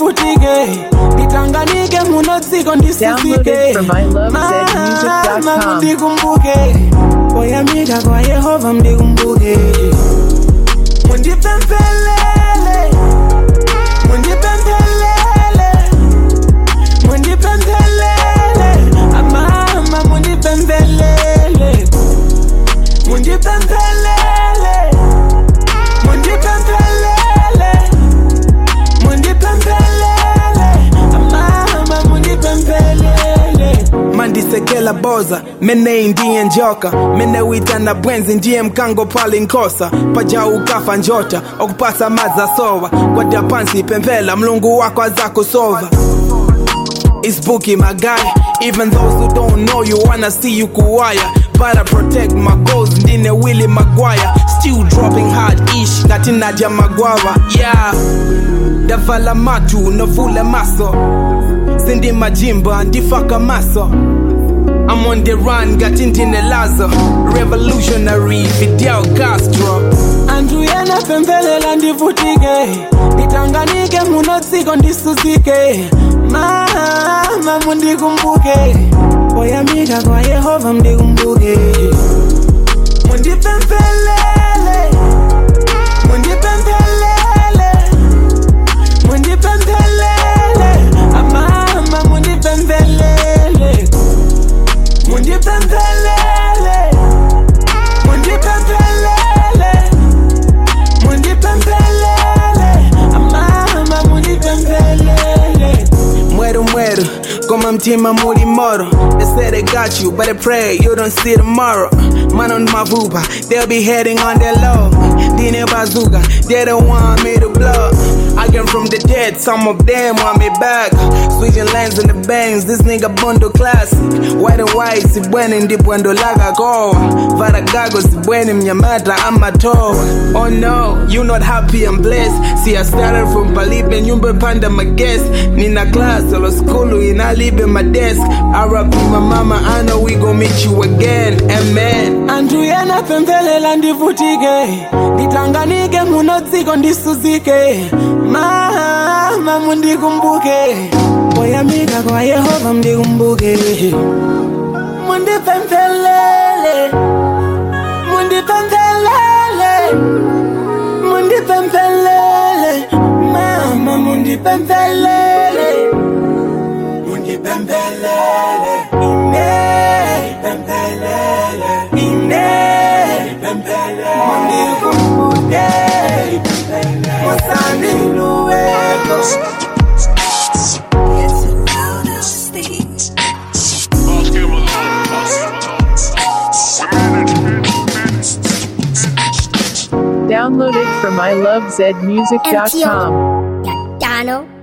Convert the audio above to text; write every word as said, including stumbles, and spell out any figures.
ndivutike Nitanganike munodziko ndisisike Mama mundikumbuke Oyamika kwa Yehova mdikumbuke Mundipempelele Mundipempelele Mundipempelele Mama mundipempelele Mundipempelele Mundipempelele Mundipempelele Mama mundipempelele Mandisekela boza mene ndiye njoka mene wita na bwenzi ndiye mkango pali nkosa paja ukafa njota okupasa maza sowa kwa dapansi pempela mlungu wako azako sova. It's Bookie, my guy. Even those who don't know you wanna see you kuwaya. But I protect my goals, ndine Willie Maguire. Still dropping hard ish, katina ja magwawa. Yeah, davala matu, novule maso. Sindi majimba, ndifaka maso. I'm on the run, got intine lazo. Revolutionary, Fidel Castro. Andu yena pembelela ndivutike Nitanganike munodziko ndisuzike Mama mundikumbuke Oyamika kwa Yehova mdikumbuke Mundipempelele Mundipempelele Mundipempelele Mama mundipempelele Mundipempelele Mundipempelele Mundipempelele Mama mundipempelele Muero muero Como mtima muri moro. They say they got you, but they pray you don't see tomorrow. Man on my vuba, they'll be heading on their low. Dine bazooka, they don't want me to blow. I came from the dead, some of them want me back. Switching lanes in the bangs, this nigga bundle classic. White and white, si bweni ndipo ndo laga go. Varagago si bweni mnyamata ama toe. Oh no, you not happy and blessed. See I started from Palibe, nyumbe panda my guest. Nina class, solo school, ina libe my desk. R I P my mama, I know we gon' meet you again, amen. Andu yena pembelela ndivutike Nitanganike munodziko ndisuzike Mama mundikumbuke Oyamika kwa Yehova mdikumbuke Mundipempelele Mundipempelele Mundipempelele Mama mundipempelele Mundipempelele Ine Pempelele Ine Pempelele Mundikumbuke Musani luweko Download it from I love zed music dot com. Dano.